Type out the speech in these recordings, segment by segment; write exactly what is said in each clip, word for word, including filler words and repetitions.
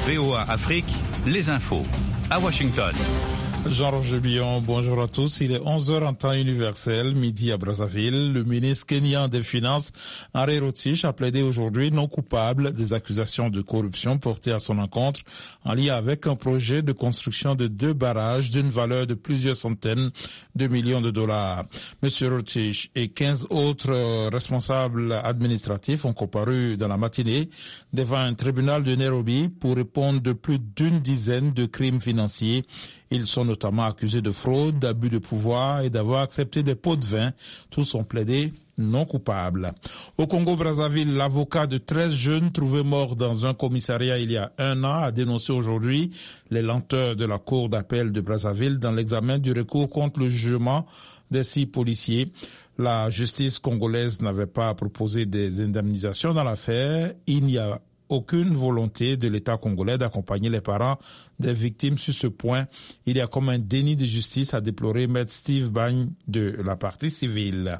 V O A Afrique, les infos. À Washington. Jean-Roger Billon, bonjour à tous. Il est onze heures en temps universel, midi à Brazzaville. Le ministre kenyan des Finances, Henry Rotich, a plaidé aujourd'hui non coupable des accusations de corruption portées à son encontre en lien avec un projet de construction de deux barrages d'une valeur de plusieurs centaines de millions de dollars. Monsieur Rotich et quinze autres responsables administratifs ont comparu dans la matinée devant un tribunal de Nairobi pour répondre de plus d'une dizaine de crimes financiers. Ils sont notamment accusés de fraude, d'abus de pouvoir et d'avoir accepté des pots de vin. Tous ont plaidé non coupables. Au Congo-Brazzaville, l'avocat de treize jeunes trouvés morts dans un commissariat il y a un an a dénoncé aujourd'hui les lenteurs de la cour d'appel de Brazzaville dans l'examen du recours contre le jugement des six policiers. La justice congolaise n'avait pas proposé des indemnisations dans l'affaire. Il n'y a aucune volonté de l'État congolais d'accompagner les parents des victimes sur ce point. Il y a comme un déni de justice, a déploré Maître Steve Bagne de la partie civile.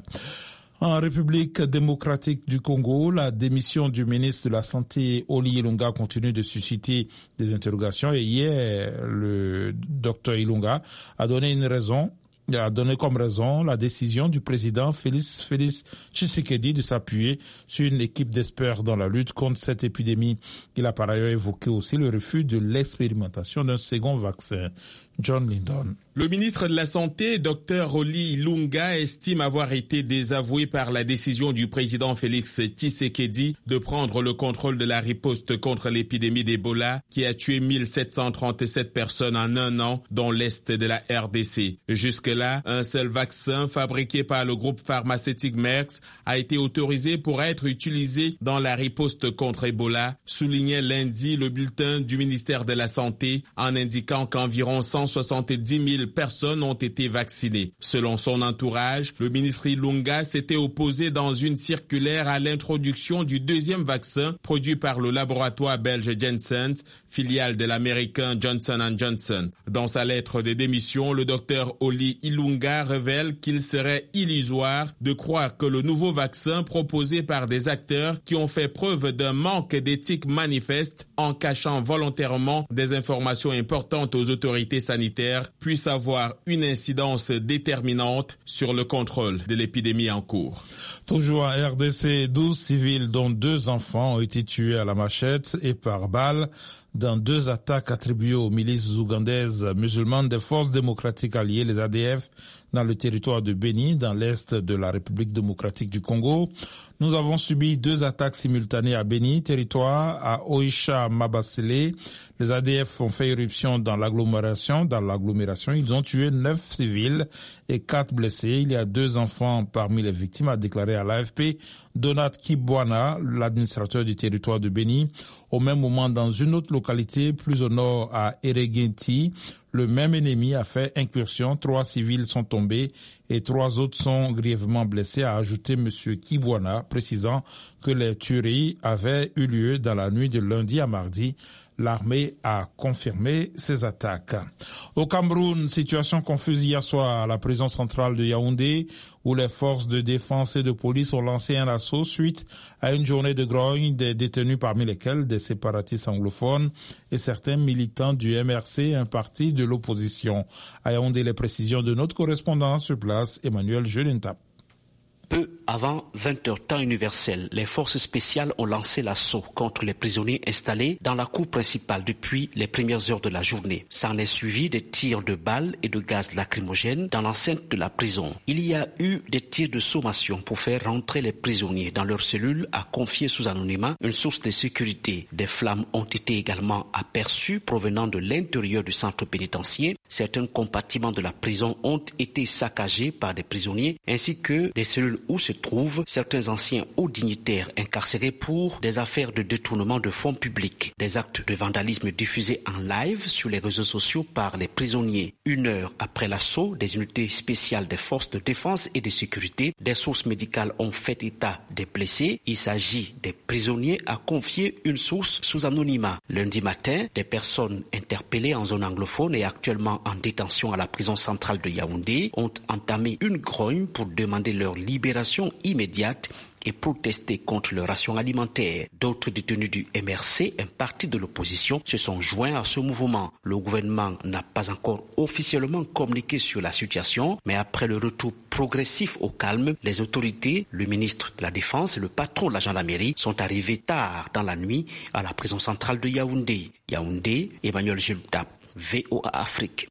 En République démocratique du Congo, la démission du ministre de la Santé, Oli Ilunga, continue de susciter des interrogations. Et hier, le docteur Ilunga a donné une raison Il a donné comme raison la décision du président Félix, Félix Tshisekedi de s'appuyer sur une équipe d'experts dans la lutte contre cette épidémie. Il a par ailleurs évoqué aussi le refus de l'expérimentation d'un second vaccin. John Lindon. Le ministre de la Santé, Dr Oli Ilunga, estime avoir été désavoué par la décision du président Félix Tshisekedi de prendre le contrôle de la riposte contre l'épidémie d'Ebola qui a tué mille sept cent trente-sept personnes en un an dans l'est de la R D C. Jusque-là, un seul vaccin fabriqué par le groupe pharmaceutique Merck a été autorisé pour être utilisé dans la riposte contre Ebola, soulignait lundi le bulletin du ministère de la Santé en indiquant qu'environ cent soixante-dix mille personnes ont été vaccinées. Selon son entourage, le ministre Ilunga s'était opposé dans une circulaire à l'introduction du deuxième vaccin produit par le laboratoire belge Janssen, filiale de l'américain Johnson and Johnson. Dans sa lettre de démission, le docteur Oli Ilunga révèle qu'il serait illusoire de croire que le nouveau vaccin proposé par des acteurs qui ont fait preuve d'un manque d'éthique manifeste en cachant volontairement des informations importantes aux autorités sanitaires puisse avoir une incidence déterminante sur le contrôle de l'épidémie en cours. Toujours en R D C, douze civils dont deux enfants ont été tués à la machette et par balle dans deux attaques attribuées aux milices ougandaises musulmanes des forces démocratiques alliées, les A D F, dans le territoire de Béni, dans l'est de la République démocratique du Congo. Nous avons subi deux attaques simultanées à Béni, territoire à Oisha Mabasele. Les A D F ont fait éruption dans l'agglomération, dans l'agglomération. Ils ont tué neuf civils et quatre blessés. Il y a deux enfants parmi les victimes, a déclaré à l'A F P Donat Kibwana, l'administrateur du territoire de Béni. Au même moment, dans une autre localité, plus au nord, à Eregenti, le même ennemi a fait incursion. Trois civils sont tombés et trois autres sont grièvement blessés, a ajouté M. Kibwana, précisant que les tueries avaient eu lieu dans la nuit de lundi à mardi. L'armée a confirmé ces attaques. Au Cameroun, situation confuse hier soir à la prison centrale de Yaoundé, où les forces de défense et de police ont lancé un assaut suite à une journée de grogne des détenus, parmi lesquels des séparatistes anglophones et certains militants du M R C, un parti de l'opposition. À Yaoundé, les précisions de notre correspondant sur place, Emmanuel Jelentap. Peu avant vingt heures temps universel, les forces spéciales ont lancé l'assaut contre les prisonniers installés dans la cour principale depuis les premières heures de la journée. S'en est suivi des tirs de balles et de gaz lacrymogènes dans l'enceinte de la prison. Il y a eu des tirs de sommation pour faire rentrer les prisonniers dans leurs cellules, a confié sous anonymat une source de sécurité. Des flammes ont été également aperçues provenant de l'intérieur du centre pénitentiaire. Certains compartiments de la prison ont été saccagés par des prisonniers ainsi que des cellules où se trouvent certains anciens hauts dignitaires incarcérés pour des affaires de détournement de fonds publics. Des actes de vandalisme diffusés en live sur les réseaux sociaux par les prisonniers. Une heure après l'assaut, des unités spéciales des forces de défense et de sécurité, des sources médicales ont fait état des blessés. Il s'agit des prisonniers, a confié une source sous anonymat. Lundi matin, des personnes interpellées en zone anglophone et actuellement en détention à la prison centrale de Yaoundé ont entamé une grogne pour demander leur libération immédiate et protester contre leur ration alimentaire. D'autres détenus du M R C, un parti de l'opposition, se sont joints à ce mouvement. Le gouvernement n'a pas encore officiellement communiqué sur la situation, mais après le retour progressif au calme, les autorités, le ministre de la Défense et le patron de la gendarmerie sont arrivés tard dans la nuit à la prison centrale de Yaoundé. Yaoundé, Emmanuel Jultap, V O A Afrique.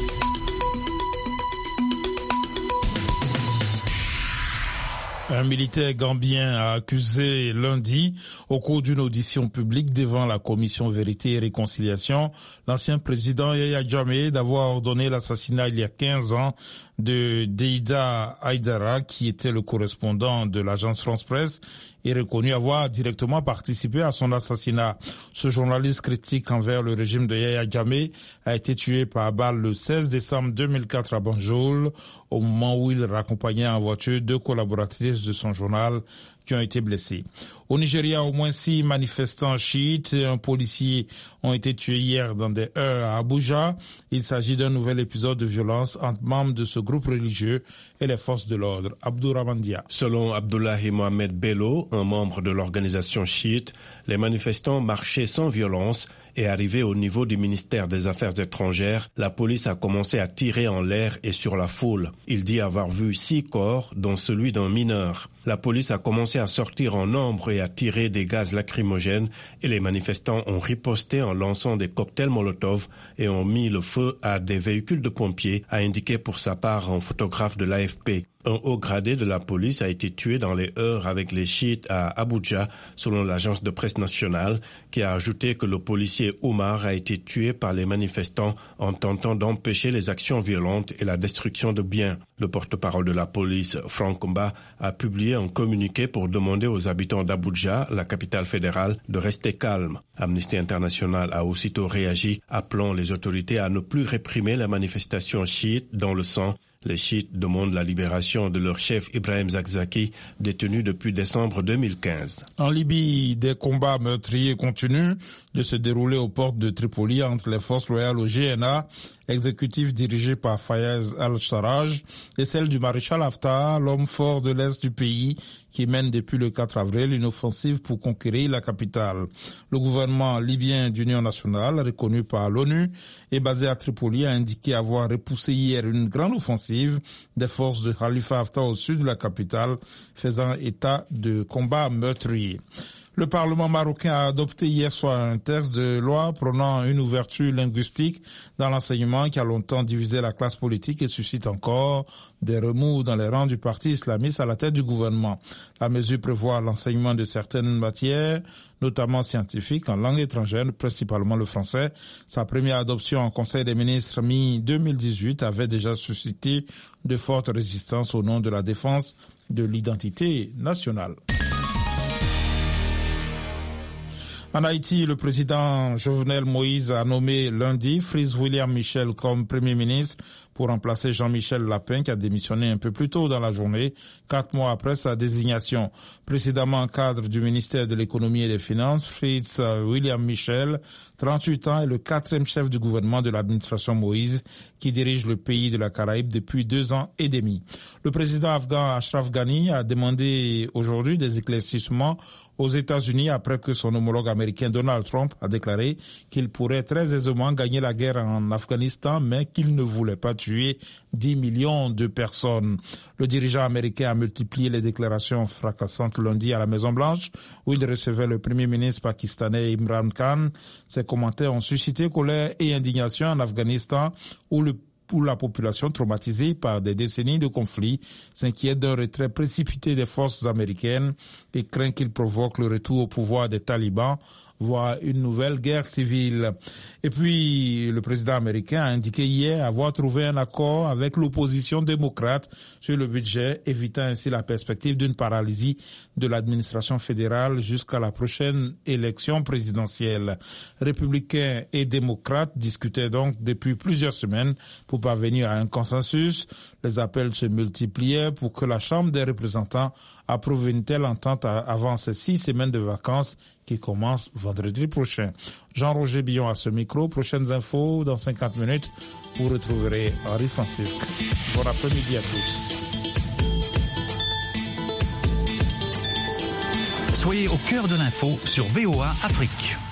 Un militaire gambien a accusé lundi, au cours d'une audition publique devant la commission Vérité et Réconciliation, l'ancien président Yahya Jammeh d'avoir ordonné l'assassinat il y a quinze ans de Deïda Haïdara, qui était le correspondant de l'agence France-Presse et reconnu avoir directement participé à son assassinat. Ce journaliste critique envers le régime de Yahya Jammeh a été tué par balle le seize décembre deux mille quatre à Banjul, au moment où il raccompagnait en voiture deux collaboratrices de son journal qui ont été blessés. Au Nigeria, au moins six manifestants chiites et un policier ont été tués hier dans des heurts à Abuja. Il s'agit d'un nouvel épisode de violence entre membres de ce groupe religieux et les forces de l'ordre. Abdourahmane Dia. Selon Abdullahi Mohamed Bello, un membre de l'organisation chiite, les manifestants marchaient sans violence et arrivés au niveau du ministère des Affaires étrangères, la police a commencé à tirer en l'air et sur la foule. Il dit avoir vu six corps, dont celui d'un mineur. La police a commencé à sortir en nombre et à tirer des gaz lacrymogènes et les manifestants ont riposté en lançant des cocktails Molotov et ont mis le feu à des véhicules de pompiers, a indiqué pour sa part un photographe de l'A F P. Un haut gradé de la police a été tué dans les heurts avec les chiites à Abuja, selon l'agence de presse nationale, qui a ajouté que le policier Oumar a été tué par les manifestants en tentant d'empêcher les actions violentes et la destruction de biens. Le porte-parole de la police, Frank Mba, a publié un communiqué pour demander aux habitants d'Abuja, la capitale fédérale, de rester calmes. Amnesty International a aussitôt réagi, appelant les autorités à ne plus réprimer les manifestations chiites dans le sang. Les chiites demandent la libération de leur chef Ibrahim Zakzaki, détenu depuis décembre deux mille quinze. En Libye, des combats meurtriers continuent de se dérouler aux portes de Tripoli entre les forces loyales au G N A, exécutif dirigé par Fayez al-Sarraj, et celle du maréchal Haftar, l'homme fort de l'Est du pays, qui mène depuis le quatre avril une offensive pour conquérir la capitale. Le gouvernement libyen d'union nationale, reconnu par l'ONU, et basé à Tripoli, a indiqué avoir repoussé hier une grande offensive des forces de Khalifa Haftar au sud de la capitale, faisant état de combats meurtriers. Le Parlement marocain a adopté hier soir un texte de loi prônant une ouverture linguistique dans l'enseignement qui a longtemps divisé la classe politique et suscite encore des remous dans les rangs du parti islamiste à la tête du gouvernement. La mesure prévoit l'enseignement de certaines matières, notamment scientifiques, en langue étrangère, principalement le français. Sa première adoption en Conseil des ministres mi deux mille dix-huit avait déjà suscité de fortes résistances au nom de la défense de l'identité nationale. En Haïti, le président Jovenel Moïse a nommé lundi Fritz William Michel comme Premier ministre pour remplacer Jean-Michel Lapin qui a démissionné un peu plus tôt dans la journée, quatre mois après sa désignation. Précédemment cadre du ministère de l'économie et des finances, Fritz William Michel, trente-huit ans, est le quatrième chef du gouvernement de l'administration Moïse qui dirige le pays de la Caraïbe depuis deux ans et demi. Le président afghan Ashraf Ghani a demandé aujourd'hui des éclaircissements aux États-Unis après que son homologue américain Donald Trump a déclaré qu'il pourrait très aisément gagner la guerre en Afghanistan, mais qu'il ne voulait pas tuer dix millions de personnes. Le dirigeant américain a multiplié les déclarations fracassantes lundi à la Maison-Blanche, où il recevait le premier ministre pakistanais Imran Khan. Ses commentaires ont suscité colère et indignation en Afghanistan, où le où la population traumatisée par des décennies de conflits s'inquiète d'un retrait précipité des forces américaines et craint qu'il provoque le retour au pouvoir des talibans, voire une nouvelle guerre civile. Et puis, le président américain a indiqué hier avoir trouvé un accord avec l'opposition démocrate sur le budget, évitant ainsi la perspective d'une paralysie de l'administration fédérale jusqu'à la prochaine élection présidentielle. Républicains et démocrates discutaient donc depuis plusieurs semaines pour parvenir à un consensus. Les appels se multipliaient pour que la Chambre des représentants approuve une telle entente avant ces six semaines de vacances qui commence vendredi prochain. Jean-Roger Billon à ce micro. Prochaines infos dans cinquante minutes. Vous retrouverez Henri Francisque. Bon après-midi à tous. Soyez au cœur de l'info sur V O A Afrique.